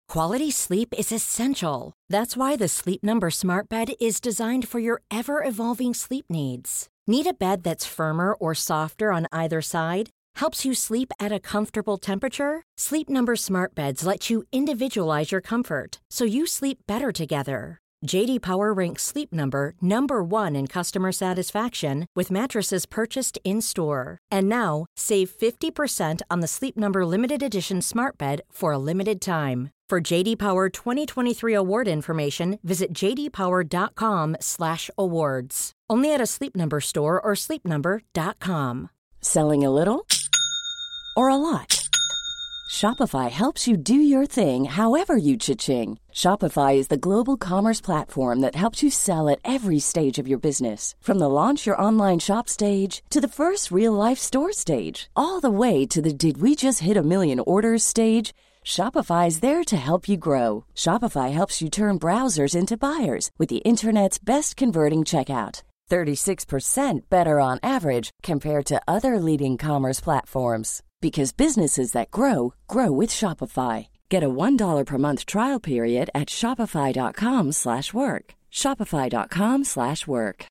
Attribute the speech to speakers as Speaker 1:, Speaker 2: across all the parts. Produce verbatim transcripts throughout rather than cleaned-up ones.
Speaker 1: Quality sleep is essential. That's why the Sleep Number Smart Bed is designed for your ever-evolving sleep needs. Need a bed that's firmer or softer on either side? Helps you sleep at a comfortable temperature? Sleep Number Smart Beds let you individualize your comfort, so you sleep better together. J D Power ranks Sleep Number number one in customer satisfaction with mattresses purchased in-store. And now, save fifty percent on the Sleep Number Limited Edition Smart Bed for a limited time. For J D Power twenty twenty-three award information, visit j d power dot com slash awards. Only at a Sleep Number store or sleep number dot com.
Speaker 2: Selling a little or a lot? Shopify helps you do your thing however you cha-ching. Shopify is the global commerce platform that helps you sell at every stage of your business. From the launch your online shop stage to the first real-life store stage, all the way to the did we just hit a million orders stage. Shopify is there to help you grow. Shopify helps you turn browsers into buyers with the internet's best converting checkout. thirty-six percent better on average compared to other leading commerce platforms. Because businesses that grow, grow with Shopify. Get a one dollar per month trial period at shopify.com slash work. Shopify.com slash work.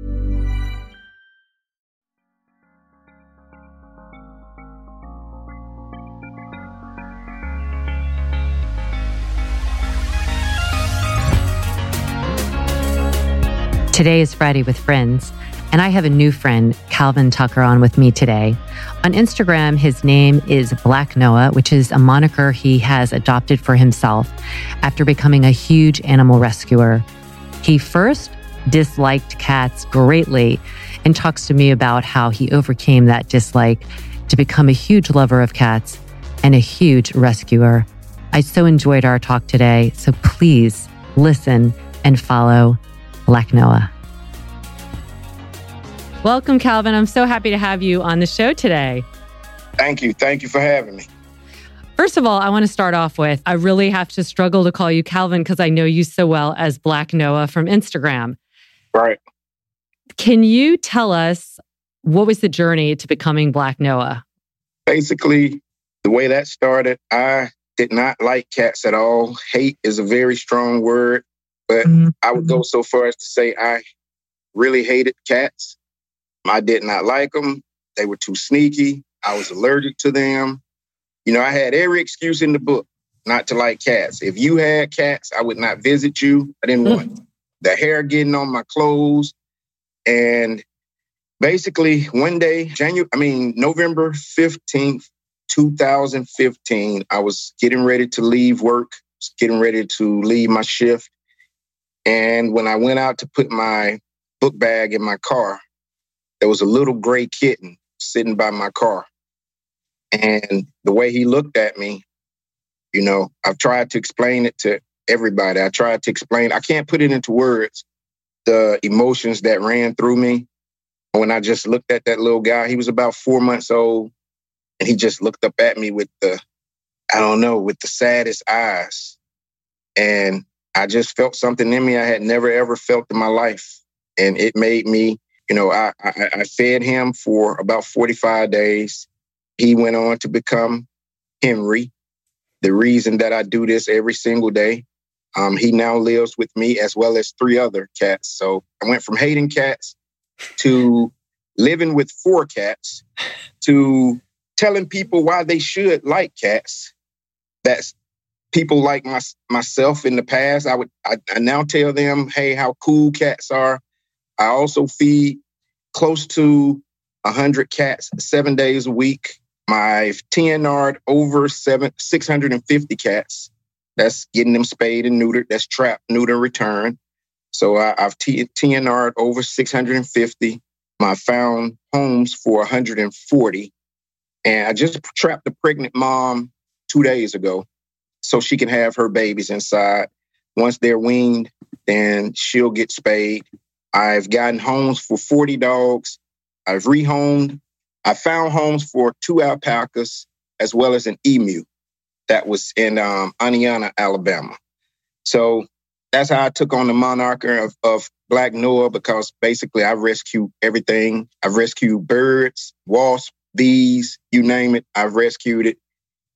Speaker 3: Today is Friday with Friends, and I have a new friend, Calvin Tucker, on with me today. On Instagram, his name is Black Noah, which is a moniker he has adopted for himself after becoming a huge animal rescuer. He first disliked cats greatly and talks to me about how he overcame that dislike to become a huge lover of cats and a huge rescuer. I so enjoyed our talk today, so please listen and follow Black Noah. Welcome, Calvin. I'm so happy to have you on the show today.
Speaker 4: Thank you. Thank you for having me.
Speaker 3: First of all, I want to start off with, I really have to struggle to call you Calvin because I know you so well as Black Noah from Instagram.
Speaker 4: Right.
Speaker 3: Can you tell us what was the journey to becoming Black Noah?
Speaker 4: Basically, the way that started, I did not like cats at all. Hate is a very strong word, but mm-hmm. I would go so far as to say I really hated cats. I did not like them. They were too sneaky. I was allergic to them. You know, I had every excuse in the book not to like cats. If you had cats, I would not visit you. I didn't want mm. the hair getting on my clothes. And basically, one day, January, I mean, November fifteenth, twenty fifteen, I was getting ready to leave work, getting ready to leave my shift. And when I went out to put my book bag in my car, there was a little gray kitten sitting by my car. And the way he looked at me, you know, I've tried to explain it to everybody. I tried to explain, I can't put it into words, the emotions that ran through me when I just looked at that little guy. He was about four months old, and he just looked up at me with the, I don't know, with the saddest eyes. And I just felt something in me I had never, ever felt in my life. And it made me, you know, I, I, I fed him for about forty-five days. He went on to become Henry, the reason that I do this every single day. Um, he now lives with me as well as three other cats. So I went from hating cats to living with four cats to telling people why they should like cats. That's people like my, myself in the past. I would I, I now tell them, hey, how cool cats are. I also feed close to one hundred cats seven days a week. My T N R'd over seven, six hundred fifty cats. That's getting them spayed and neutered. That's trap, neuter, return. So I, I've T N R'd over six hundred fifty. I found homes for one hundred forty. And I just trapped a pregnant mom two days ago so she can have her babies inside. Once they're weaned, then she'll get spayed. I've gotten homes for forty dogs. I've rehomed. I found homes for two alpacas as well as an emu that was in um, Aniana, Alabama. So that's how I took on the moniker of, of Black Noah, because basically I rescue everything. I've rescued birds, wasps, bees, you name it. I've rescued it.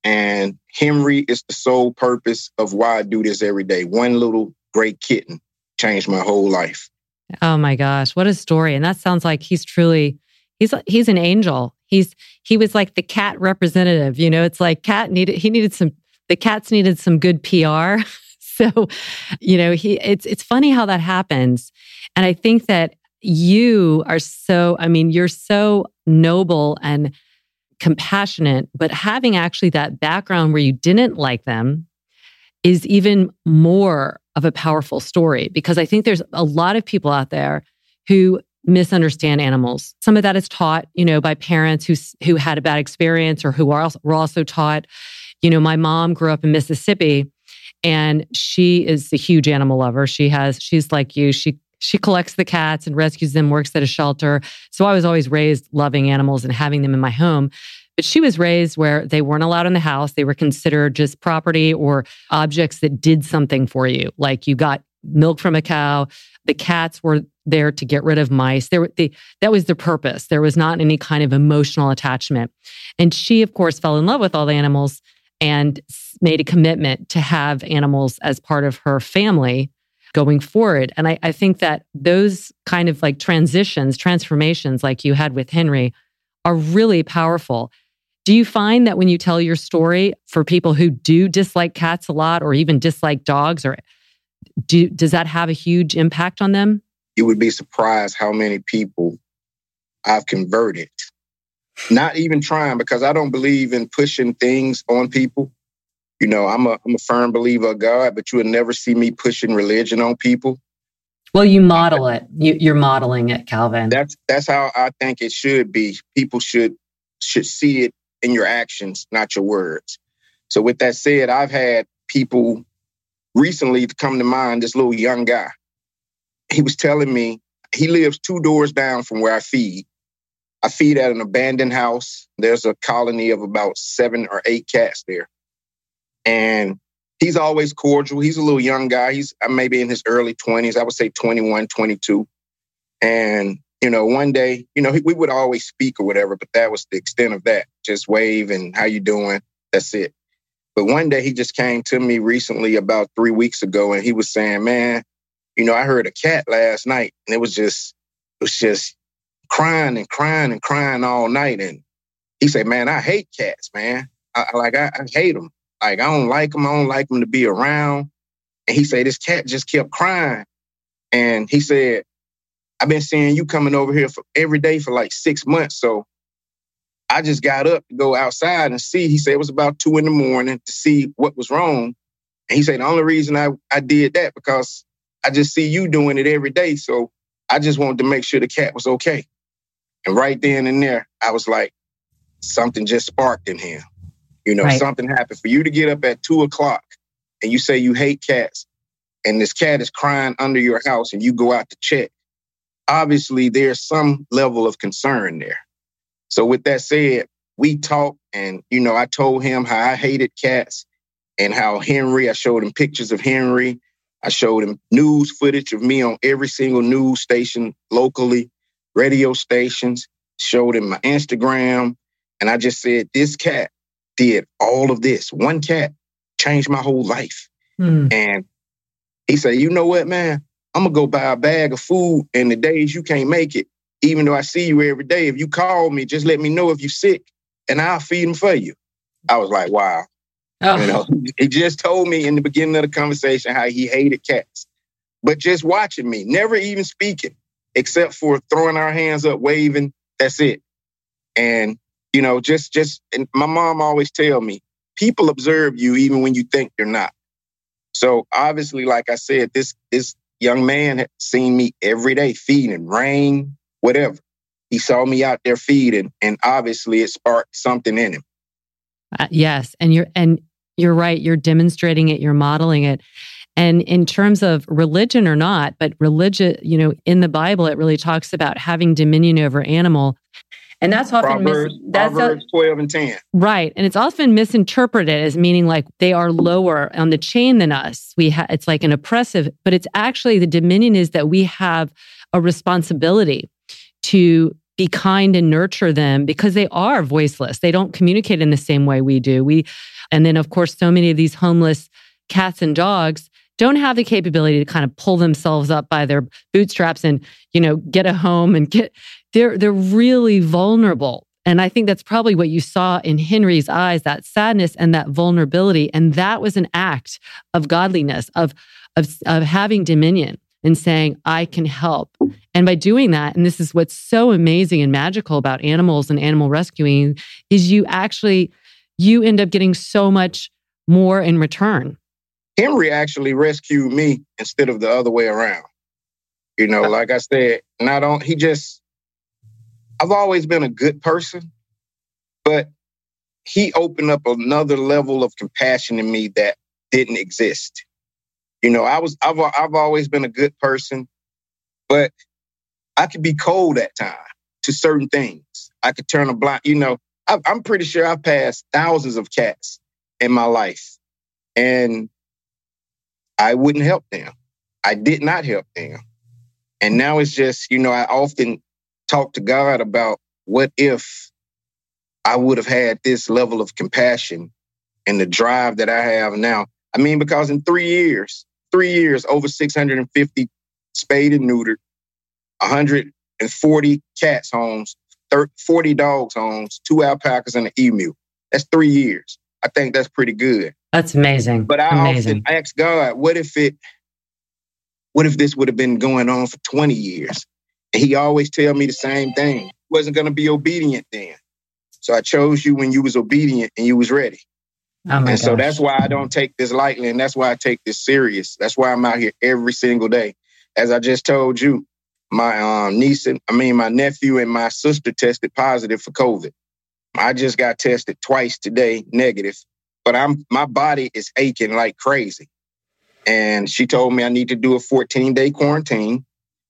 Speaker 4: And Henry is the sole purpose of why I do this every day. One little great kitten changed my whole life.
Speaker 3: Oh my gosh, what a story. And that sounds like he's truly, he's he's an angel. He's he was like the cat representative. You know, it's like cat needed, he needed some, the cats needed some good P R. So, you know, he it's it's funny how that happens. And I think that you are so, I mean, you're so noble and compassionate, but having actually that background where you didn't like them is even more of a powerful story, because I think there's a lot of people out there who misunderstand animals. Some of that is taught, you know, by parents who who had a bad experience or who are also, were also taught. You know, my mom grew up in Mississippi, and she is a huge animal lover. She has, she's like you. She she collects the cats and rescues them, works at a shelter. So I was always raised loving animals and having them in my home. But she was raised where they weren't allowed in the house. They were considered just property or objects that did something for you. Like you got milk from a cow. The cats were there to get rid of mice. There, they, that was the purpose. There was not any kind of emotional attachment. And she, of course, fell in love with all the animals and made a commitment to have animals as part of her family going forward. And I, I think that those kind of like transitions, transformations like you had with Henry are really powerful. Do you find that when you tell your story for people who do dislike cats a lot or even dislike dogs, or do, does that have a huge impact on them?
Speaker 4: You would be surprised how many people I've converted. Not even trying, because I don't believe in pushing things on people. You know, I'm a I'm a firm believer of God, but you would never see me pushing religion on people.
Speaker 3: Well, you model it. You, you're modeling it, Calvin.
Speaker 4: That's that's how I think it should be. People should should see it in your actions, not your words. So with that said, I've had people recently come to mind, this little young guy. He was telling me he lives two doors down from where I feed. I feed at an abandoned house. There's a colony of about seven or eight cats there. And he's always cordial. He's a little young guy. He's maybe in his early twenties. I would say twenty-one, twenty-two. And, you know, one day, you know, we would always speak or whatever, but that was the extent of that. Just wave and how you doing? That's it. But one day he just came to me recently about three weeks ago, and he was saying, man, you know, I heard a cat last night, and it was just, it was just crying and crying and crying all night. And he said, man, I hate cats, man. I, like, I, I hate them. Like, I don't like them. I don't like them to be around. And he said, this cat just kept crying. And he said, I've been seeing you coming over here for every day for like six months. So I just got up to go outside and see. He said it was about two in the morning to see what was wrong. And he said, the only reason I, I did that because I just see you doing it every day. So I just wanted to make sure the cat was okay. And right then and there, I was like, something just sparked in him. You know, right. Something happened. For you to get up at two o'clock and you say you hate cats and this cat is crying under your house and you go out to check, obviously there's some level of concern there. So with that said, we talked, and, you know, I told him how I hated cats and how Henry, I showed him pictures of Henry. I showed him news footage of me on every single news station locally, radio stations, showed him my Instagram. And I just said, this cat did all of this. One cat changed my whole life. Mm. And he said, you know what, man? I'm going to go buy a bag of food, and the days you can't make it, even though I see you every day, if you call me, just let me know if you're sick, and I'll feed them for you. I was like, wow. Oh. You know, he just told me in the beginning of the conversation how he hated cats. But just watching me, never even speaking, except for throwing our hands up, waving, that's it. And, you know, just, just, and my mom always tell me, people observe you even when you think they're not. So obviously, like I said, this, this young man had seen me every day feeding, rain, whatever. He saw me out there feeding, and obviously it sparked something in him.
Speaker 3: Uh, yes. And you're, and you're right. You're demonstrating it. You're modeling it. And in terms of religion or not, but religion, you know, in the Bible, it really talks about having dominion over animal. And that's often
Speaker 4: Proverbs,
Speaker 3: mis- that's
Speaker 4: Proverbs twelve and ten.
Speaker 3: Right. And it's often misinterpreted as meaning like they are lower on the chain than us. We ha- it's like an oppressive, but it's actually the dominion is that we have a responsibility to be kind and nurture them because they are voiceless. They don't communicate in the same way we do. We And then, of course, so many of these homeless cats and dogs don't have the capability to kind of pull themselves up by their bootstraps and, you know, get a home and get, they're, they're really vulnerable. And I think that's probably what you saw in Henry's eyes, that sadness and that vulnerability. And that was an act of godliness, of, of, of having dominion and saying, I can help. And by doing that, and this is what's so amazing and magical about animals and animal rescuing, is you actually, you end up getting so much more in return.
Speaker 4: Henry actually rescued me instead of the other way around. You know, like I said, not on, he just, I've always been a good person, but he opened up another level of compassion in me that didn't exist. You know, I was, I've, I've always been a good person, but I could be cold at times to certain things. I could turn a blind, you know, I, I'm pretty sure I've passed thousands of cats in my life and I wouldn't help them. I did not help them. And now it's just, you know, I often talk to God about what if I would have had this level of compassion and the drive that I have now. I mean, because in three years, three years, over six hundred fifty spayed and neutered, one hundred forty cats homes, forty dogs homes, two alpacas and an emu. That's three years. I think that's pretty good.
Speaker 3: That's amazing.
Speaker 4: But I
Speaker 3: amazing.
Speaker 4: often ask God, what if it, what if this would have been going on for twenty years? And he always tell me the same thing. Wasn't going to be obedient then. So I chose you when you was obedient and you was ready.
Speaker 3: Oh my
Speaker 4: and
Speaker 3: gosh.
Speaker 4: So that's why I don't take this lightly. And that's why I take this serious. That's why I'm out here every single day. As I just told you, my um, niece, and, I mean, my nephew and my sister tested positive for COVID. I just got tested twice today, negative. But I'm my body is aching like crazy. And she told me I need to do a fourteen-day quarantine.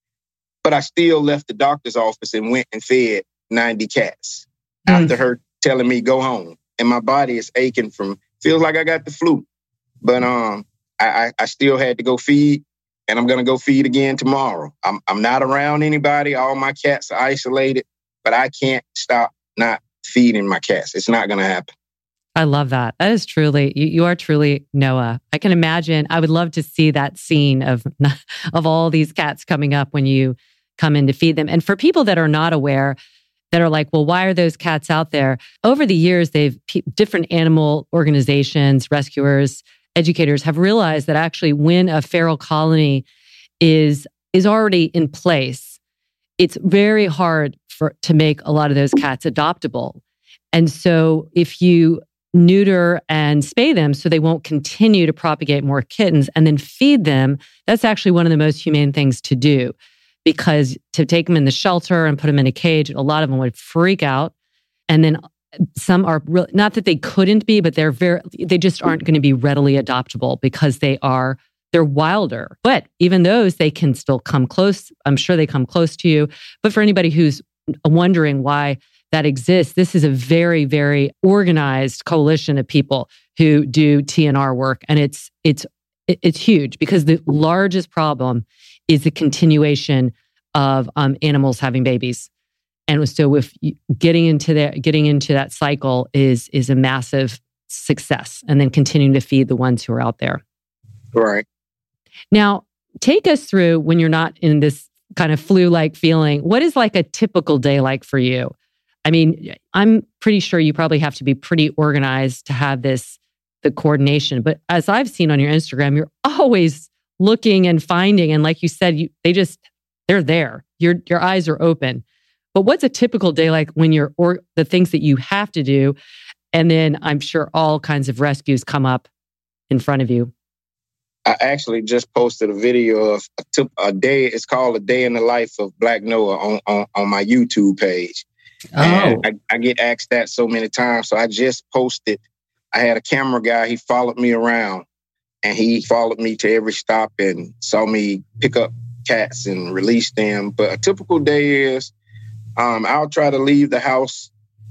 Speaker 4: But I still left the doctor's office and went and fed ninety cats mm. after her telling me go home. And my body is aching from, feels like I got the flu. But um, I, I still had to go feed, and I'm going to go feed again tomorrow. I'm, I'm not around anybody. All my cats are isolated, but I can't stop not feeding my cats. It's not going to happen.
Speaker 3: I love that. That is truly, you, you are truly Noah. I can imagine, I would love to see that scene of, of all these cats coming up when you come in to feed them. And for people that are not aware, that are like, well, why are those cats out there? Over the years, they've different animal organizations, rescuers, educators have realized that actually when a feral colony is is already in place, it's very hard for to make a lot of those cats adoptable. And so if you neuter and spay them so they won't continue to propagate more kittens and then feed them, that's actually one of the most humane things to do. Because to take them in the shelter and put them in a cage, a lot of them would freak out. And then some are real, not that they couldn't be, but they're very, they just aren't going to be readily adoptable because they are, they're wilder. But even those, they can still come close. I'm sure they come close to you. But for anybody who's wondering why that exists, this is a very, very organized coalition of people who do T N R work. And it's, it's, it's huge because the largest problem is the continuation of um, animals having babies. And so if you, getting into that, getting into that cycle is, is a massive success, and then continuing to feed the ones who are out there.
Speaker 4: Right.
Speaker 3: Now, take us through when you're not in this kind of flu-like feeling. What is like a typical day like for you? I mean, I'm pretty sure you probably have to be pretty organized to have this, the coordination. But as I've seen on your Instagram, you're always looking and finding. And like you said, you, they just, they're there. Your, your eyes are open. But what's a typical day like when you're, or the things that you have to do? And then I'm sure all kinds of rescues come up in front of you.
Speaker 4: I actually just posted a video of a, t- a day. It's called A Day in the Life of Black Noah on, on, on my YouTube page. Oh. And I, I get asked that so many times. So I just posted, I had a camera guy, he followed me around. And he followed me to every stop and saw me pick up cats and release them. But a typical day is um, I'll try to leave the house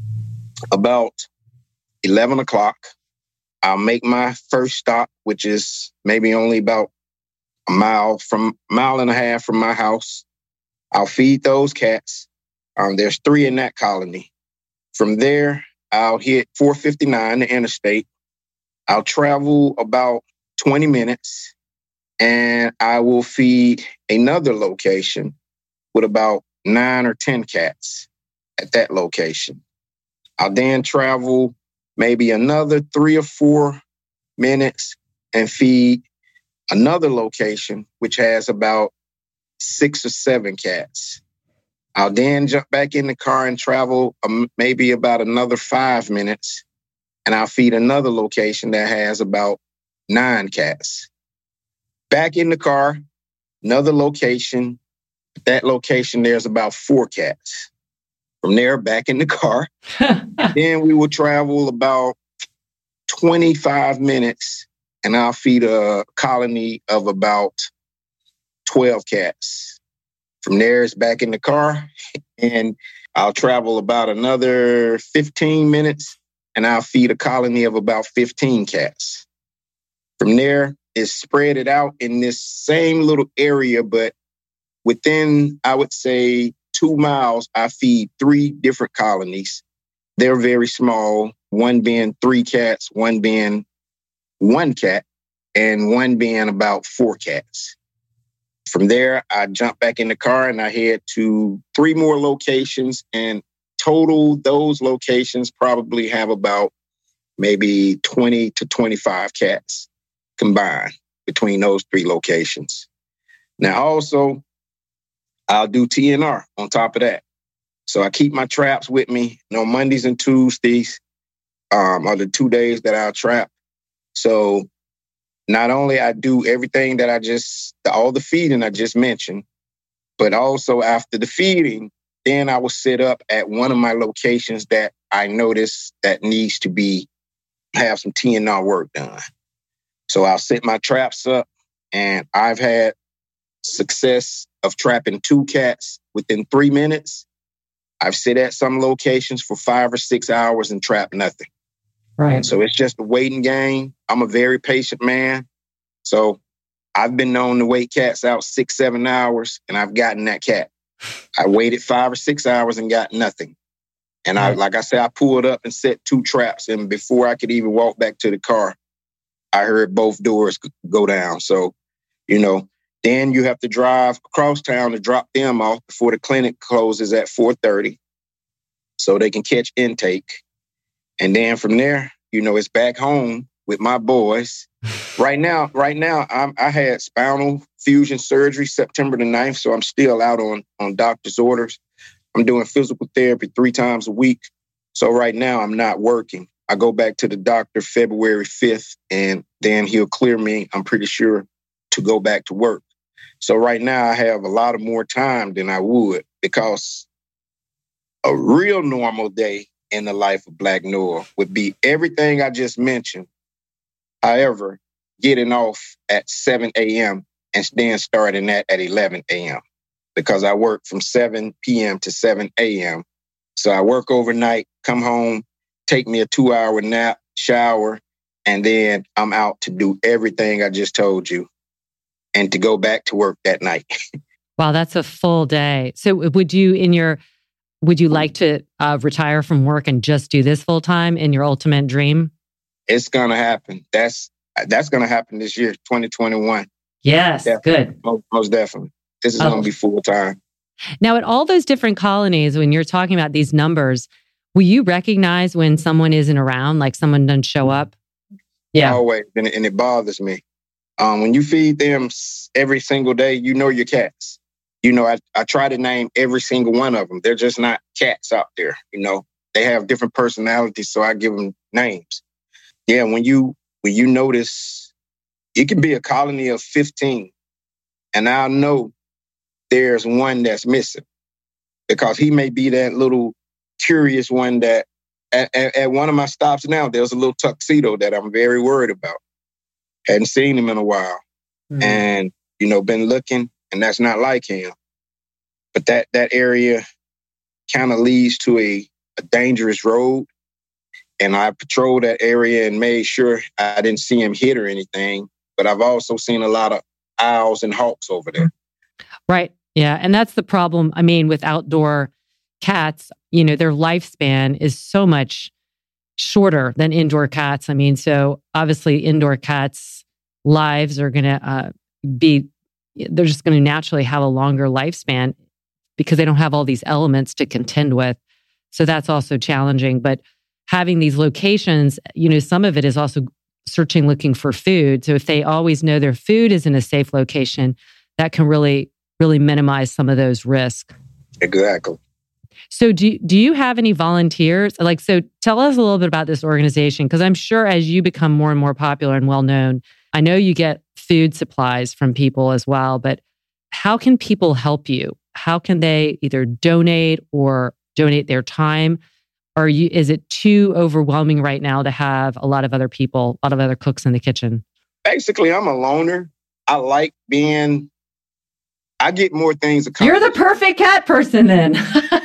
Speaker 4: about eleven o'clock. I'll make my first stop, which is maybe only about a mile from mile and a half from my house. I'll feed those cats. Um, there's three in that colony. From there, I'll hit four fifty-nine, the interstate. I'll travel about twenty minutes and I will feed another location with about nine or ten cats at that location. I'll then travel maybe another three or four minutes and feed another location, which has about six or seven cats. I'll then jump back in the car and travel um, maybe about another five minutes, and I'll feed another location that has about nine cats. Back in the car, another location. That location, there's about four cats. From there, back in the car. Then we will travel about twenty-five minutes, and I'll feed a colony of about twelve cats. From there, it's back in the car, and I'll travel about another fifteen minutes, and I'll feed a colony of about fifteen cats. From there, it's spread it out in this same little area, but within, I would say, two miles, I feed three different colonies. They're very small, one being three cats, one being one cat, and one being about four cats. From there, I jump back in the car and I head to three more locations, and total, those locations probably have about maybe twenty to twenty-five cats combined between those three locations. Now, also, I'll do T N R on top of that. So I keep my traps with me. You know, Mondays and Tuesdays um, are the two days that I'll trap. So not only I do everything that I just, all the feeding I just mentioned, but also after the feeding, then I will sit up at one of my locations that I notice that needs to be, have some T N R work done. So I'll set my traps up, and I've had success of trapping two cats within three minutes. I've sit at some locations for five or six hours and trap nothing.
Speaker 5: Right.
Speaker 4: So it's just a waiting game. I'm a very patient man. So I've been known to wait cats out six, seven hours, and I've gotten that cat. I waited five or six hours and got nothing. And I, like I said, I pulled up and set two traps. And before I could even walk back to the car, I heard both doors go down. So, you know, then you have to drive across town to drop them off before the clinic closes at four thirty so they can catch intake. And then from there, you know, it's back home with my boys. Right now, right now, I'm, I had spinal fusion surgery September the ninth, so I'm still out on, on doctor's orders. I'm doing physical therapy three times a week. So right now, I'm not working. I go back to the doctor February fifth, and then he'll clear me, I'm pretty sure, to go back to work. So right now, I have a lot of more time than I would, because a real normal day in the life of Black Noah would be everything I just mentioned. However, getting off at seven a.m. and then starting that at eleven a.m. because I work from seven p.m. to seven a.m. So I work overnight, come home, take me a two-hour nap, shower, and then I'm out to do everything I just told you and to go back to work that night.
Speaker 3: Wow, that's a full day. So would you, in your, would you like to uh, retire from work and just do this full time in your ultimate dream?
Speaker 4: It's going to happen. That's that's going to happen this year, twenty twenty-one.
Speaker 3: Yes,
Speaker 4: definitely.
Speaker 3: Good.
Speaker 4: Most, most definitely. This is
Speaker 3: oh.
Speaker 4: going to be full time.
Speaker 3: Now, at all those different colonies, when you're talking about these numbers, will you recognize when someone isn't around, like someone doesn't show up?
Speaker 4: Yeah. Always. And it, and it bothers me. Um, when you feed them every single day, you know your cats. You know, I, I try to name every single one of them. They're just not cats out there. You know, they have different personalities, so I give them names. Yeah, when you when you notice, it can be a colony of fifteen, and I'll know there's one that's missing because he may be that little curious one that at, at, at one of my stops now, there's a little tuxedo that I'm very worried about. Hadn't seen him in a while, mm-hmm. and you know, been looking, and that's not like him. But that that area kind of leads to a, a dangerous road. And I patrolled that area and made sure I didn't see him hit or anything. But I've also seen a lot of owls and hawks over there.
Speaker 3: Right. Yeah. And that's the problem. I mean, with outdoor cats, you know, their lifespan is so much shorter than indoor cats. I mean, so obviously indoor cats' lives are going to uh, be, they're just going to naturally have a longer lifespan because they don't have all these elements to contend with. So that's also challenging. But having these locations, you know, some of it is also searching, looking for food. So if they always know their food is in a safe location, that can really, really minimize some of those risks.
Speaker 4: Exactly.
Speaker 3: So do, do you have any volunteers? Like, so tell us a little bit about this organization, because I'm sure as you become more and more popular and well-known, I know you get food supplies from people as well, but how can people help you? How can they either donate or donate their time? Or you, is it too overwhelming right now to have a lot of other people, a lot of other cooks in the kitchen?
Speaker 4: Basically, I'm a loner. I like being, I get more things accomplished.
Speaker 3: You're the perfect cat person then.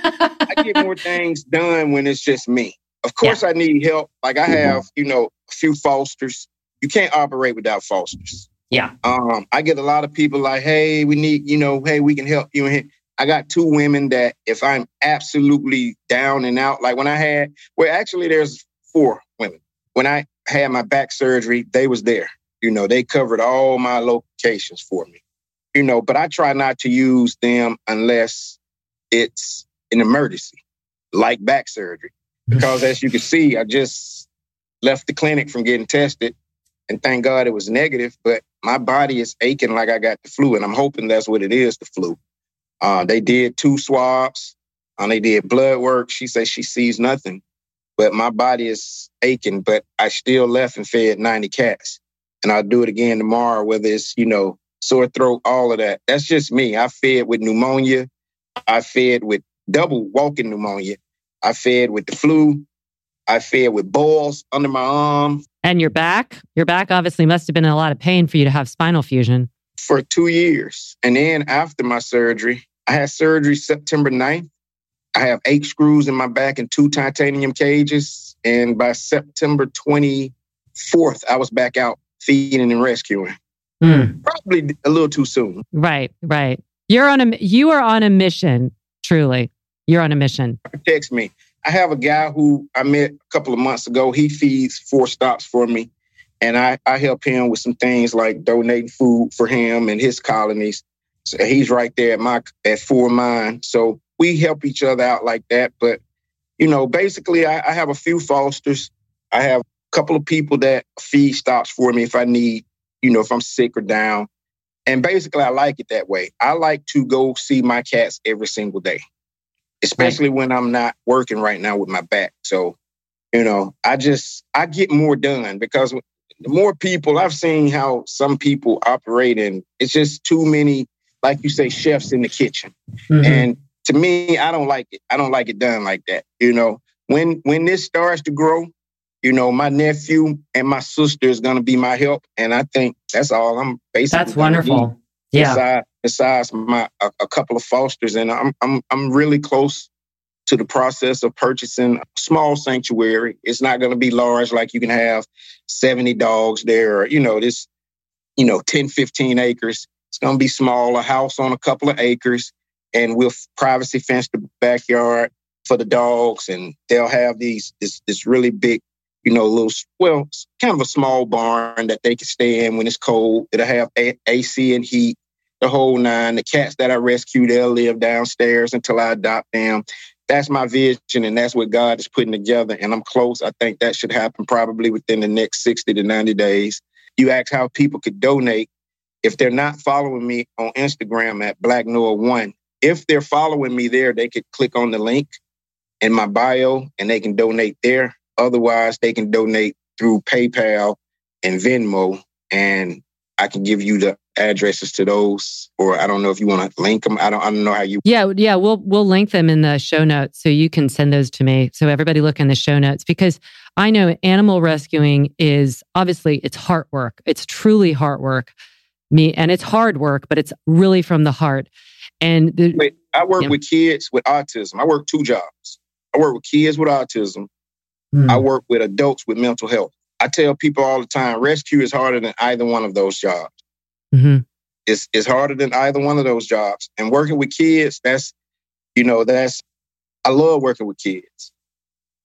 Speaker 4: I get more things done when it's just me. Of course, yeah. I need help. Like I have, you know, a few fosters. You can't operate without fosters.
Speaker 3: Yeah.
Speaker 4: Um, I get a lot of people like, hey, we need, you know, hey, we can help you. I got two women that if I'm absolutely down and out, like when I had, well, actually there's four women. When I had my back surgery, they was there. You know, they covered all my locations for me. You know, but I try not to use them unless it's an emergency, like back surgery. Because as you can see, I just left the clinic from getting tested. And thank God it was negative, but my body is aching like I got the flu. And I'm hoping that's what it is, the flu. Uh, they did two swabs. And they did blood work. She says she sees nothing. But my body is aching. But I still left and fed ninety cats. And I'll do it again tomorrow, whether it's, you know, sore throat, all of that. That's just me. I fed with pneumonia. I fed with double walking pneumonia. I fed with the flu. I fed with boils under my arm.
Speaker 3: And your back? Your back obviously must have been in a lot of pain for you to have spinal fusion.
Speaker 4: For two years. And then after my surgery, I had surgery September ninth. I have eight screws in my back and two titanium cages. And by September twenty-fourth, I was back out feeding and rescuing. Mm. Probably a little too soon.
Speaker 3: Right, right. You're on a you are on a mission, truly. You're on a mission.
Speaker 4: Text me. I have a guy who I met a couple of months ago. He feeds four stops for me. And I, I help him with some things like donating food for him and his colonies. So he's right there at my at four mine. So we help each other out like that. But, you know, basically I, I have a few fosters. I have a couple of people that feed stops for me if I need, you know, if I'm sick or down. And basically I like it that way. I like to go see my cats every single day, especially right. when I'm not working right now with my back. So, you know, I just, I get more done because the more people, I've seen how some people operate and it's just too many, like you say, chefs in the kitchen. Mm-hmm. And to me, I don't like it. I don't like it done like that. You know, when, when this starts to grow, you know, my nephew and my sister is going to be my help. And I think that's all I'm basically
Speaker 3: That's wonderful.
Speaker 4: Need.
Speaker 3: Yeah.
Speaker 4: Besides, besides my, a, a couple of fosters. And I'm, I'm, I'm really close to the process of purchasing a small sanctuary. It's not going to be large, like you can have seventy dogs there, or, you know, this, you know, ten, fifteen acres. It's going to be small, a house on a couple of acres, and we'll privacy fence the backyard for the dogs. And they'll have these, this, this really big, you know, little, well, kind of a small barn that they can stay in when it's cold. It'll have a- AC and heat, the whole nine. The cats that I rescue, they'll live downstairs until I adopt them. That's my vision, and that's what God is putting together. And I'm close. I think that should happen probably within the next sixty to ninety days. You ask how people could donate. If they're not following me on Instagram at Black Noah one, if they're following me there, they could click on the link in my bio and they can donate there. Otherwise, they can donate through PayPal and Venmo, and I can give you the addresses to those, or I don't know if you want to link them. I don't, I don't know how you.
Speaker 3: Yeah, yeah, we'll we'll link them in the show notes so you can send those to me. So everybody look in the show notes, because I know animal rescuing is obviously it's heart work. It's truly heart work. Me and it's hard work, but it's really from the heart. And the,
Speaker 4: Wait, I work
Speaker 3: yeah.
Speaker 4: with kids with autism. I work two jobs. I work with kids with autism. Hmm. I work with adults with mental health. I tell people all the time, rescue is harder than either one of those jobs. Mm-hmm. It's, it's harder than either one of those jobs. And working with kids, that's, you know, that's, I love working with kids.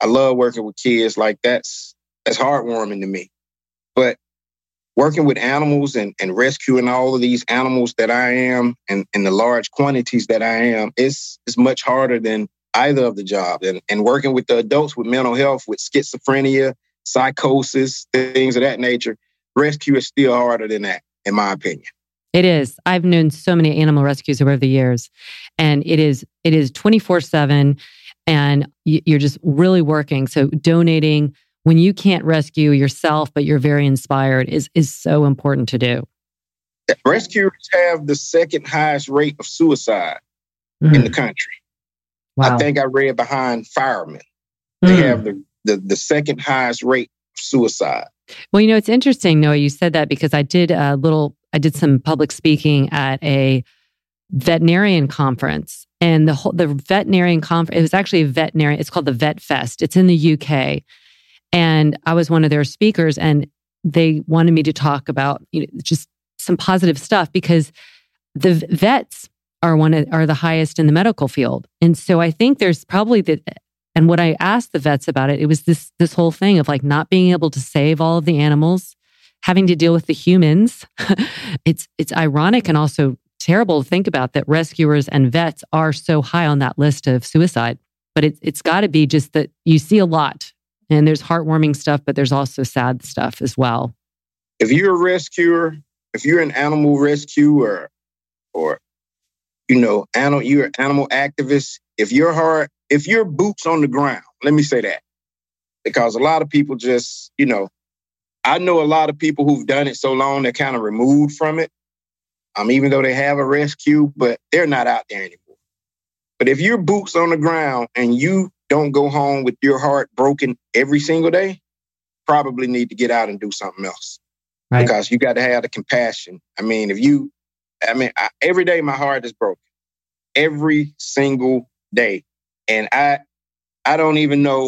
Speaker 4: I love working with kids. Like that's that's heartwarming to me. But working with animals and, and rescuing all of these animals that I am and, and the large quantities that I am, is is much harder than either of the jobs. And, and working with the adults with mental health, with schizophrenia, psychosis, things of that nature, rescue is still harder than that, in my opinion.
Speaker 3: It is. I've known so many animal rescues over the years, and it is it is twenty-four seven, and you're just really working. So donating when you can't rescue yourself, but you're very inspired, is is so important to do.
Speaker 4: Rescuers have the second highest rate of suicide mm. in the country. Wow. I think I read behind firemen. They mm. have the, the, the second highest rate of suicide.
Speaker 3: Well, you know, it's interesting, Noah, you said that because I did a little, I did some public speaking at a veterinarian conference, and the whole, the veterinarian conference, it was actually a veterinarian, it's called the Vet Fest. It's in the U K. And I was one of their speakers, and they wanted me to talk about, you know, just some positive stuff, because the vets are one of, are the highest in the medical field. And so I think there's probably the, and what I asked the vets about it, it was this this whole thing of like not being able to save all of the animals, having to deal with the humans. it's it's ironic and also terrible to think about that rescuers and vets are so high on that list of suicide. But it, it's got to be just that you see a lot. And there's heartwarming stuff, but there's also sad stuff as well.
Speaker 4: If you're a rescuer, if you're an animal rescuer, or, you know, animal, you're an animal activist, if you're hard, if you're boots on the ground, let me say that. Because a lot of people just, you know, I know a lot of people who've done it so long, they're kind of removed from it. Um, even though they have a rescue, but they're not out there anymore. But if you're boots on the ground and you don't go home with your heart broken every single day, probably need to get out and do something else. Right. Because you got to have the compassion. I mean, if you, I mean, I, every day my heart is broken. Every single day. And I, I don't even know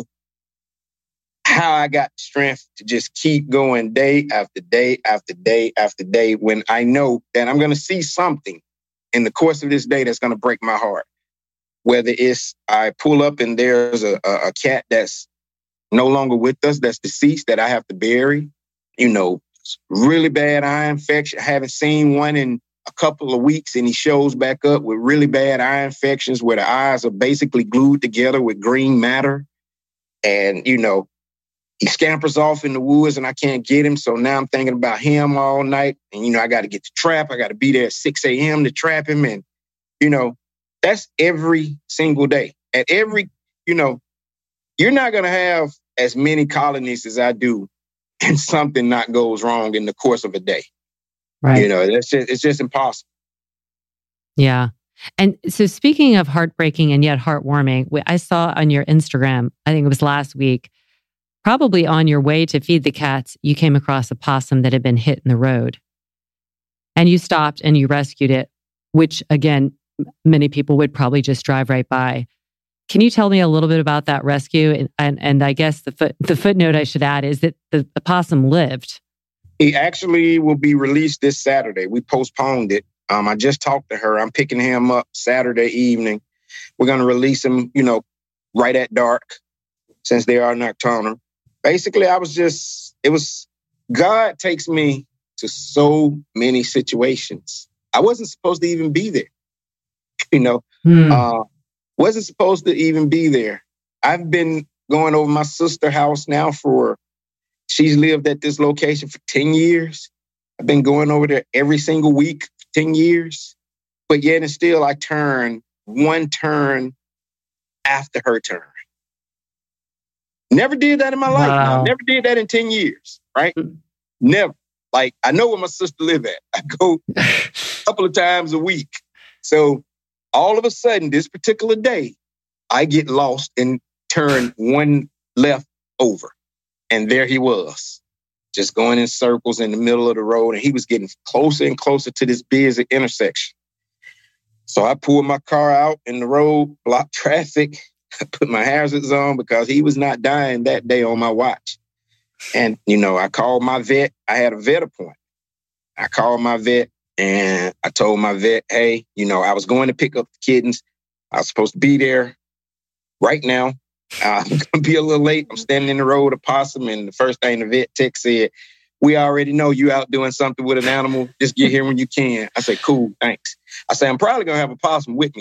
Speaker 4: how I got the strength to just keep going day after day after day after day when I know that I'm going to see something in the course of this day that's going to break my heart. Whether it's I pull up and there's a, a, a cat that's no longer with us, that's deceased, that I have to bury, you know, really bad eye infection. I haven't seen one in a couple of weeks, and he shows back up with really bad eye infections where the eyes are basically glued together with green matter. And, you know, he scampers off in the woods and I can't get him. So now I'm thinking about him all night. And, you know, I got to get the trap. I got to be there at six a.m. to trap him. And, you know, that's every single day. At every, you know, you're not going to have as many colonies as I do and something not goes wrong in the course of a day. Right. You know, that's just, it's just impossible.
Speaker 3: Yeah. And so speaking of heartbreaking and yet heartwarming, I saw on your Instagram, I think it was last week, probably on your way to feed the cats, you came across a possum that had been hit in the road. And you stopped and you rescued it, which again, many people would probably just drive right by. Can you tell me a little bit about that rescue? And and, and I guess the foot, the footnote I should add is that the, the possum lived.
Speaker 4: He actually will be released this Saturday. We postponed it. Um, I just talked to her. I'm picking him up Saturday evening. We're going to release him, you know, right at dark, since they are nocturnal. Basically, I was just, it was, God takes me to so many situations. I wasn't supposed to even be there. You know, hmm. uh, wasn't supposed to even be there. I've been going over my sister's house now for, she's lived at this location for ten years. I've been going over there every single week for ten years. But yet and still, I turn one turn after her turn. Never did that in my life. Wow. No, never did that in ten years, right? Hmm. Never. Like, I know where my sister live at. I go a couple of times a week. So all of a sudden, this particular day, I get lost and turn one left over. And there he was, just going in circles in the middle of the road. And he was getting closer and closer to this busy intersection. So I pulled my car out in the road, blocked traffic, put my hazards on because he was not dying that day on my watch. And, you know, I called my vet. I had a vet appointment. I called my vet and I told my vet, hey, you know, I was going to pick up the kittens. I was supposed to be there right now. Uh, I'm going to be a little late. I'm standing in the road with a possum, and the first thing the vet tech said, we already know you out doing something with an animal. Just get here when you can. I say, cool, thanks. I say, I'm probably going to have a possum with me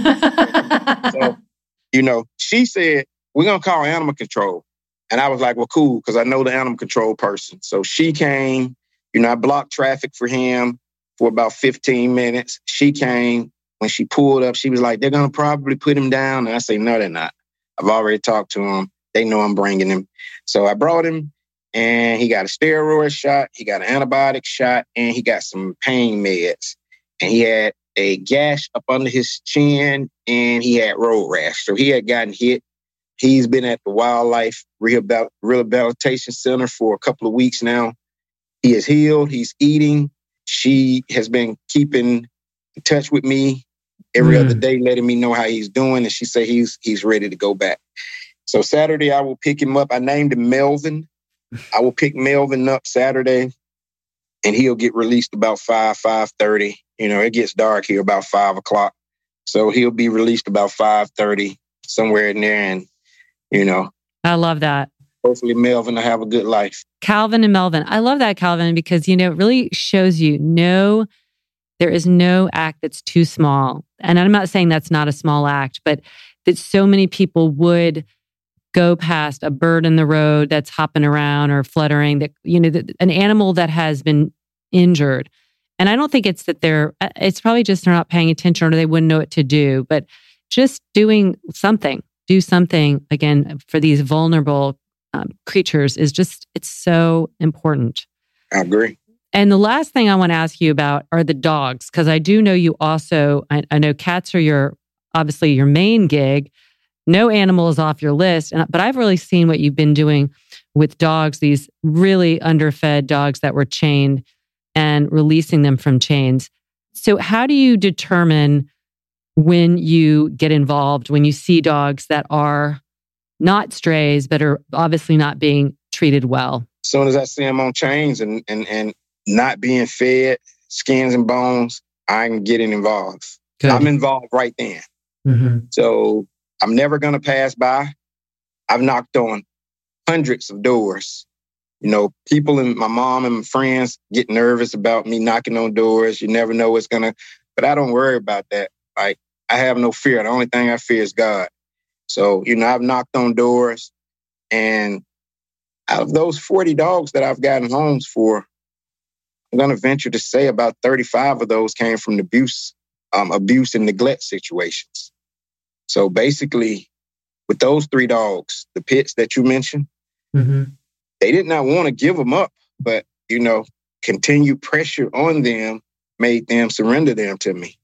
Speaker 4: now. So, you know, she said, we're going to call animal control. And I was like, well, cool, because I know the animal control person. So she came, you know, I blocked traffic for him for about fifteen minutes. She came. When she pulled up, she was like, they're going to probably put him down. And I say, no, they're not. I've already talked to him. They know I'm bringing him. So I brought him, and he got a steroid shot. He got an antibiotic shot, and he got some pain meds. And he had a gash up under his chin, and he had road rash. So he had gotten hit. He's been at the Wildlife Rehabil- Rehabilitation Center for a couple of weeks now. He is healed. He's eating. She has been keeping in touch with me every mm. other day, letting me know how he's doing. And she said he's he's ready to go back. So Saturday, I will pick him up. I named him Melvin. I will pick Melvin up Saturday, and he'll get released about five, five thirty. You know, it gets dark here about five o'clock. So he'll be released about five thirty, somewhere in there. And, you know.
Speaker 3: I love that.
Speaker 4: Hopefully Melvin will have a good life.
Speaker 3: Calvin and Melvin. I love that, Calvin, because, you know, it really shows you no, there is no act that's too small. And I'm not saying that's not a small act, but that so many people would go past a bird in the road that's hopping around or fluttering, that, you know, that, an animal that has been injured. And I don't think it's that they're, it's probably just they're not paying attention or they wouldn't know what to do, but just doing something, do something again for these vulnerable um, creatures is just, it's so important.
Speaker 4: I agree.
Speaker 3: And the last thing I want to ask you about are the dogs, because I do know you also, I, I know cats are your, obviously your main gig. No animal is off your list. And, but I've really seen what you've been doing with dogs, these really underfed dogs that were chained and releasing them from chains. So how do you determine when you get involved, when you see dogs that are not strays, but are obviously not being treated well?
Speaker 4: As soon as I see them on chains and, and, and not being fed, skins and bones, I'm getting involved. Good. I'm involved right then. Mm-hmm. So I'm never going to pass by. I've knocked on hundreds of doors. You know, people and my mom and my friends get nervous about me knocking on doors. You never know what's going to, but I don't worry about that. Like, I have no fear. The only thing I fear is God. So, you know, I've knocked on doors, and out of those forty dogs that I've gotten homes for, I'm going to venture to say about thirty-five of those came from abuse, um, abuse and neglect situations. So basically, with those three dogs, the pits that you mentioned, mm-hmm. they did not want to give them up, but, you know, continued pressure on them made them surrender them to me.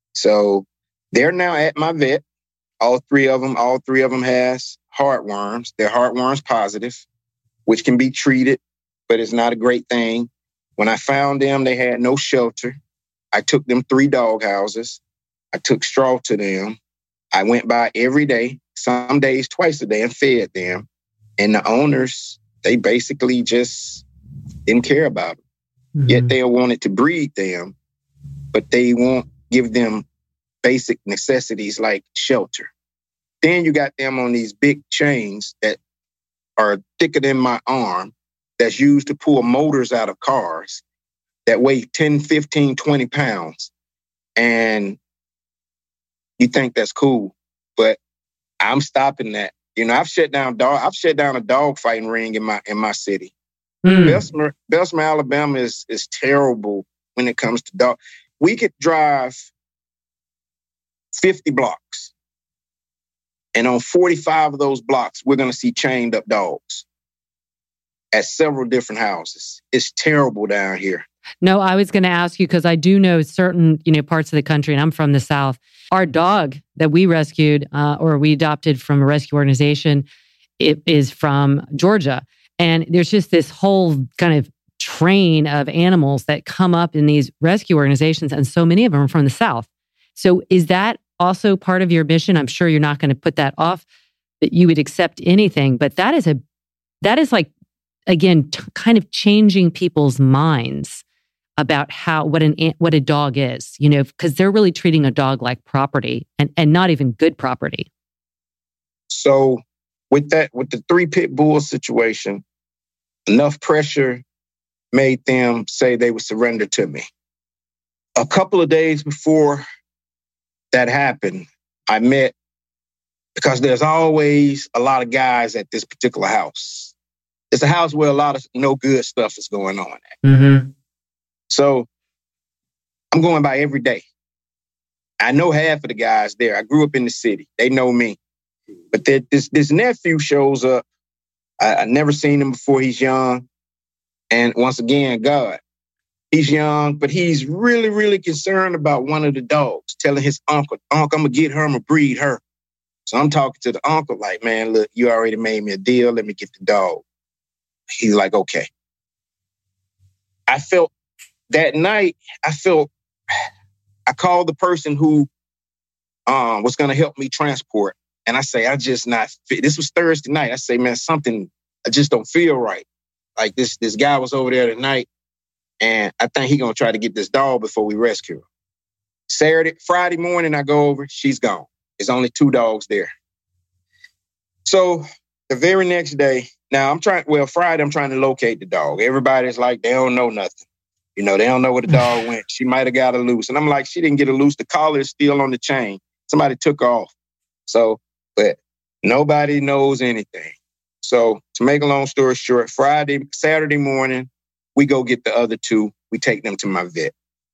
Speaker 4: So they're now at my vet. All three of them, all three of them has heartworms. They're heartworms positive, which can be treated, but it's not a great thing. When I found them, they had no shelter. I took them three dog houses. I took straw to them. I went by every day, some days twice a day, and fed them. And the owners, they basically just didn't care about them. Mm-hmm. Yet they wanted to breed them, but they won't give them basic necessities like shelter. Then you got them on these big chains that are thicker than my arm, that's used to pull motors out of cars that weigh ten, fifteen, twenty pounds. And you think that's cool, but I'm stopping that. You know, I've shut down dog. I've shut down a dog fighting ring in my in my city. Mm. Bessemer, Bessemer, Alabama is is terrible when it comes to dog. We could drive fifty blocks, and on forty-five of those blocks, we're going to see chained up dogs at several different houses. It's terrible down here.
Speaker 3: No, I was going to ask you, because I do know certain, you know, parts of the country, and I'm from the South. Our dog that we rescued uh, or we adopted from a rescue organization, it is from Georgia. And there's just this whole kind of train of animals that come up in these rescue organizations, and so many of them are from the South. So is that also part of your mission? I'm sure you're not going to put that off, that you would accept anything, but that is a, that is like, again, t- kind of changing people's minds about how, what an, what a dog is, you know, because they're really treating a dog like property, and, and not even good property.
Speaker 4: So with that, with the three pit bull situation, enough pressure made them say they would surrender to me. A couple of days before that happened, I met, because there's always a lot of guys at this particular house. It's a house where a lot of no good stuff is going on at.
Speaker 3: Mm-hmm.
Speaker 4: So I'm going by every day. I know half of the guys there. I grew up in the city. They know me. But this this nephew shows up. I, I never seen him before. He's young. And once again, God, he's young, but he's really, really concerned about one of the dogs, telling his uncle, Uncle, I'm going to get her, I'm going to breed her. So I'm talking to the uncle like, man, look, you already made me a deal. Let me get the dog. He's like, okay. I felt that night, I felt, I called the person who um, was going to help me transport. And I say, I just not fit. This was Thursday night. I say, man, something, I just don't feel right. Like this, this guy was over there tonight, and I think he going to try to get this dog before we rescue her. Saturday, Friday morning, I go over, she's gone. There's only two dogs there. So the very next day, now I'm trying, well, Friday, I'm trying to locate the dog. Everybody's like, they don't know nothing. You know, they don't know where the dog went. She might have got her loose. And I'm like, she didn't get her loose. The collar is still on the chain. Somebody took her off. So, but nobody knows anything. So to make a long story short, Friday, Saturday morning, we go get the other two. We take them to my vet.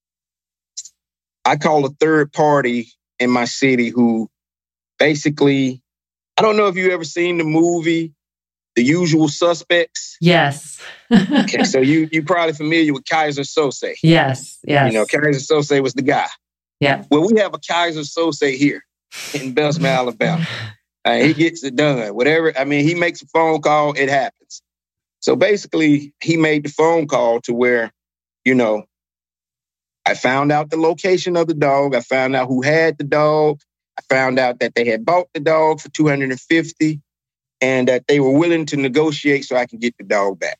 Speaker 4: I call a third party in my city who basically, I don't know if you ever seen the movie, The Usual Suspects.
Speaker 3: Yes.
Speaker 4: Okay, so you you probably familiar with Kaiser Sose.
Speaker 3: Yes, yes.
Speaker 4: You know, Kaiser Sose was the guy.
Speaker 3: Yeah.
Speaker 4: Well, we have a Kaiser Sose here in Bessemer, Alabama. Uh, he gets it done. Whatever, I mean, he makes a phone call, it happens. So basically, he made the phone call to where, you know, I found out the location of the dog. I found out who had the dog. I found out that they had bought the dog for two hundred fifty dollars and that they were willing to negotiate so I can get the dog back.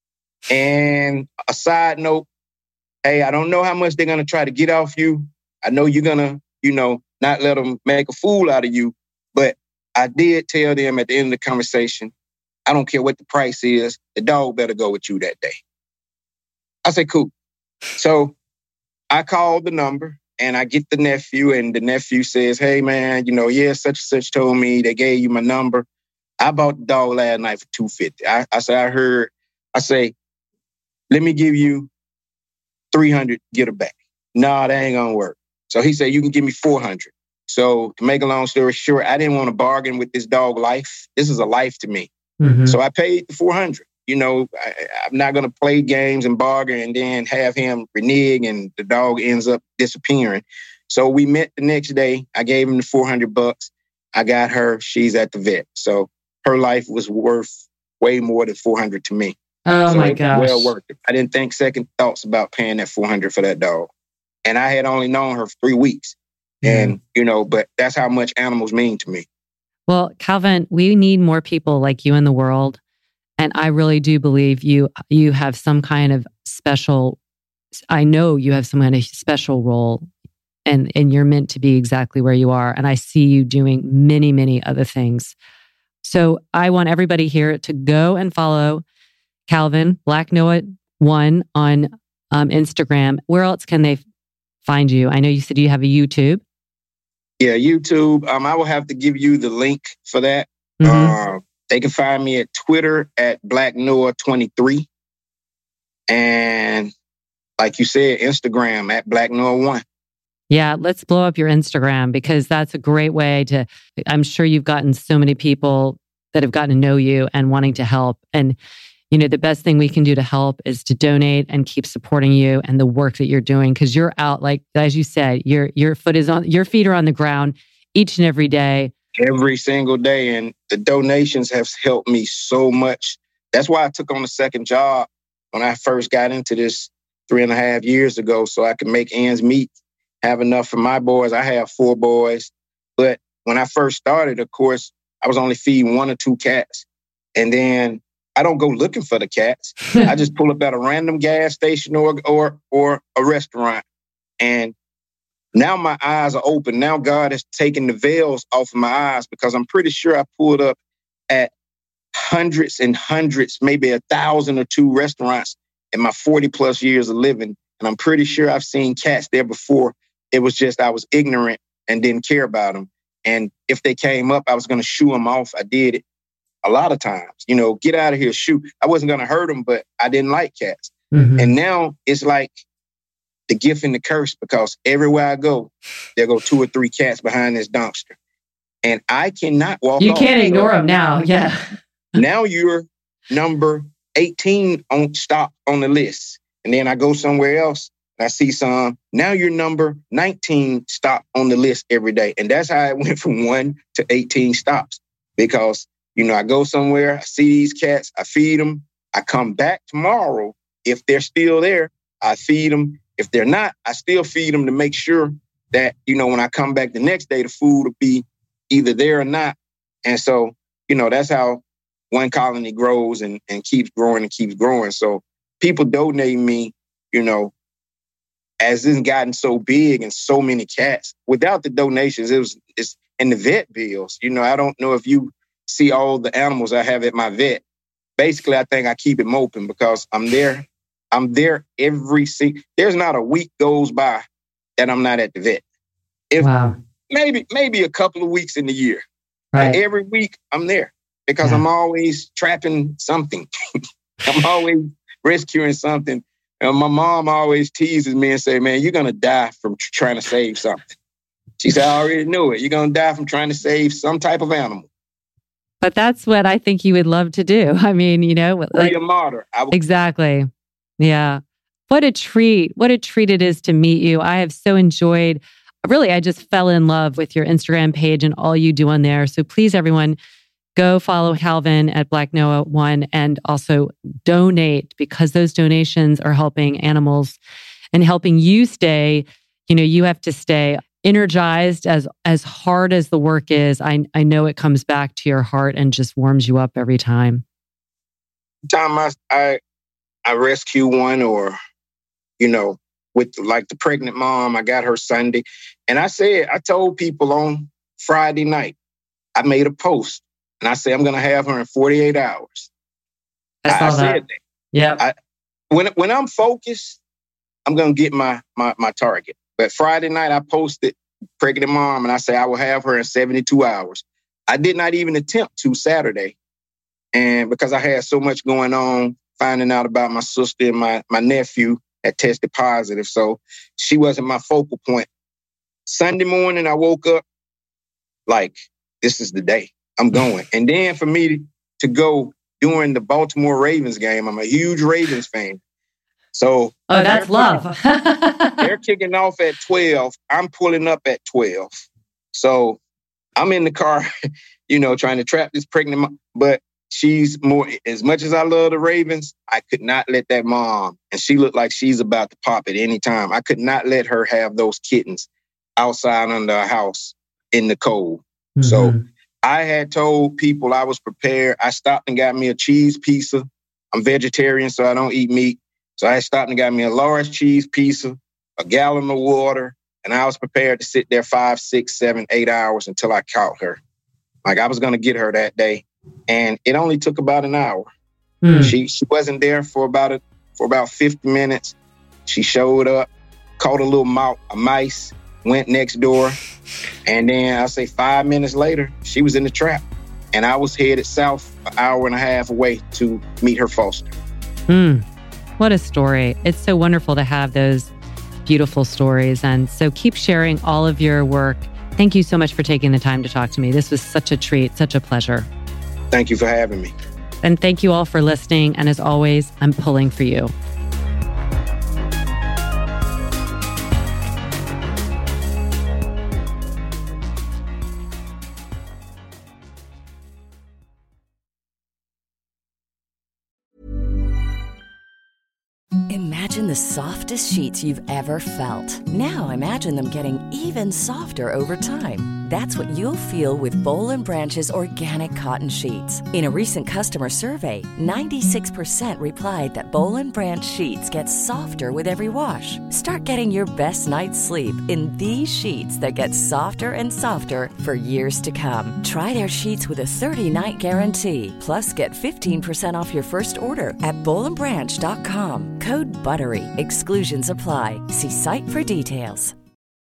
Speaker 4: And a side note, hey, I don't know how much they're going to try to get off you. I know you're going to, you know, not let them make a fool out of you. But I did tell them at the end of the conversation, I don't care what the price is, the dog better go with you that day. I said, cool. So I called the number and I get the nephew, and the nephew says, hey, man, you know, yeah, such and such told me they gave you my number. I bought the dog last night for two hundred fifty dollars. I, I said, I heard, I say, let me give you three hundred dollars, get her back. No, nah, that ain't going to work. So he said, you can give me four hundred dollars. So to make a long story short, I didn't want to bargain with this dog life. This is a life to me. Mm-hmm. So I paid the four hundred dollars. You know, I, I'm not going to play games and bargain and then have him renege and the dog ends up disappearing. So we met the next day. I gave him the four hundred bucks. I got her. She's at the vet. So her life was worth way more than four hundred to me.
Speaker 3: Oh
Speaker 4: so
Speaker 3: my gosh.
Speaker 4: Well worth it. I didn't think second thoughts about paying that four hundred for that dog. And I had only known her for three weeks. Mm. And, you know, but that's how much animals mean to me.
Speaker 3: Well, Calvin, we need more people like you in the world. And I really do believe you you have some kind of special, I know you have some kind of special role, and, and you're meant to be exactly where you are. And I see you doing many, many other things. So I want everybody here to go and follow Calvin, Black Noah one on um, Instagram. Where else can they find you? I know you said you have a YouTube.
Speaker 4: Yeah, YouTube. Um, I will have to give you the link for that. Mm-hmm. Uh, they can find me at Twitter at Black Noah twenty-three. And like you said, Instagram at Black Noah one.
Speaker 3: Yeah, let's blow up your Instagram, because that's a great way to, I'm sure you've gotten so many people that have gotten to know you and wanting to help. And, you know, the best thing we can do to help is to donate and keep supporting you and the work that you're doing. Because you're out, like, as you said, your your foot is on, your feet are on the ground each and every day.
Speaker 4: Every single day. And the donations have helped me so much. That's why I took on a second job when I first got into this three and a half years ago, so I could make ends meet, have enough for my boys. I have four boys. But when I first started, of course, I was only feeding one or two cats. And then I don't go looking for the cats. I just pull up at a random gas station or or or a restaurant. And now my eyes are open. Now God has taken the veils off of my eyes, because I'm pretty sure I pulled up at hundreds and hundreds, maybe a thousand or two restaurants in my forty plus years of living. And I'm pretty sure I've seen cats there before. It was just I was ignorant and didn't care about them. And if they came up, I was going to shoo them off. I did it a lot of times. You know, get out of here, shoot. I wasn't going to hurt them, but I didn't like cats. Mm-hmm. And now it's like the gift and the curse, because everywhere I go, there go two or three cats behind this dumpster. And I cannot walk
Speaker 3: You
Speaker 4: off.
Speaker 3: can't ignore them now. Yeah.
Speaker 4: Now you're number eighteen on stop on the list. And then I go somewhere else and I see some. Now you're number nineteen stop on the list every day. And that's how it went from one to eighteen stops. Because, you know, I go somewhere, I see these cats, I feed them. I come back tomorrow. If they're still there, I feed them. If they're not, I still feed them to make sure that, you know, when I come back the next day, the food will be either there or not. And so, you know, that's how one colony grows and, and keeps growing and keeps growing. So people donate me, you know, as it's gotten so big and so many cats. Without the donations, it was it's and the vet bills. You know, I don't know if you see all the animals I have at my vet. Basically, I think I keep them open because I'm there. I'm there every single. There's not a week goes by that I'm not at the vet. If
Speaker 3: wow.
Speaker 4: maybe maybe a couple of weeks in the year.
Speaker 3: Right.
Speaker 4: Like every week I'm there because yeah. I'm always trapping something. I'm always rescuing something. And my mom always teases me and say, "Man, you're gonna die from tr- trying to save something." She said, "I already knew it. You're gonna die from trying to save some type of animal."
Speaker 3: But that's what I think you would love to do. I mean, you know, like,
Speaker 4: be a martyr. I w-
Speaker 3: exactly. Yeah. What a treat. What a treat it is to meet you. I have so enjoyed, really, I just fell in love with your Instagram page and all you do on there. So please, everyone, go follow Calvin at Black Noah One and also donate, because those donations are helping animals and helping you stay, you know, you have to stay energized as as hard as the work is. I, I know it comes back to your heart and just warms you up every time.
Speaker 4: Time I, I I rescue one, or, you know, with like the pregnant mom, I got her Sunday. And I said, I told people on Friday night, I made a post and I said, I'm going to have her in forty-eight hours.
Speaker 3: I saw
Speaker 4: I, I
Speaker 3: that.
Speaker 4: said that.
Speaker 3: Yeah.
Speaker 4: I, when, when I'm focused, I'm going to get my, my, my target. But Friday night, I posted pregnant mom and I said, I will have her in seventy-two hours. I did not even attempt to Saturday. And because I had so much going on, finding out about my sister and my, my nephew that tested positive. So she wasn't my focal point. Sunday morning, I woke up like, this is the day. I'm going. And then for me to, to go during the Baltimore Ravens game, I'm a huge Ravens fan. So
Speaker 3: oh, that's love.
Speaker 4: They're kicking off at twelve. I'm pulling up at twelve. So I'm in the car, you know, trying to trap this pregnant mom. But she's more, as much as I love the Ravens, I could not let that mom, and she looked like she's about to pop at any time. I could not let her have those kittens outside under a house in the cold. Mm-hmm. So I had told people I was prepared. I stopped and got me a cheese pizza. I'm vegetarian, so I don't eat meat. So I stopped and got me a large cheese pizza, a gallon of water, and I was prepared to sit there five, six, seven, eight hours until I caught her. Like I was going to get her that day. And it only took about an hour. Mm. She she wasn't there for about a, for about fifty minutes. She showed up, caught a little mouse, a mice, went next door. And then I'll say five minutes later, she was in the trap. And I was headed south an hour and a half away to meet her foster.
Speaker 3: Mm. What a story. It's so wonderful to have those beautiful stories. And so keep sharing all of your work. Thank you so much for taking the time to talk to me. This was such a treat, such a pleasure.
Speaker 4: Thank you for having me.
Speaker 3: And thank you all for listening. And as always, I'm pulling for you.
Speaker 2: Imagine the softest sheets you've ever felt. Now imagine them getting even softer over time. That's what you'll feel with Boll and Branch's organic cotton sheets. In a recent customer survey, ninety-six percent replied that Boll and Branch sheets get softer with every wash. Start getting your best night's sleep in these sheets that get softer and softer for years to come. Try their sheets with a thirty-night guarantee. Plus, get fifteen percent off your first order at boll and branch dot com. Code BUTTERY. Exclusions apply. See site for details.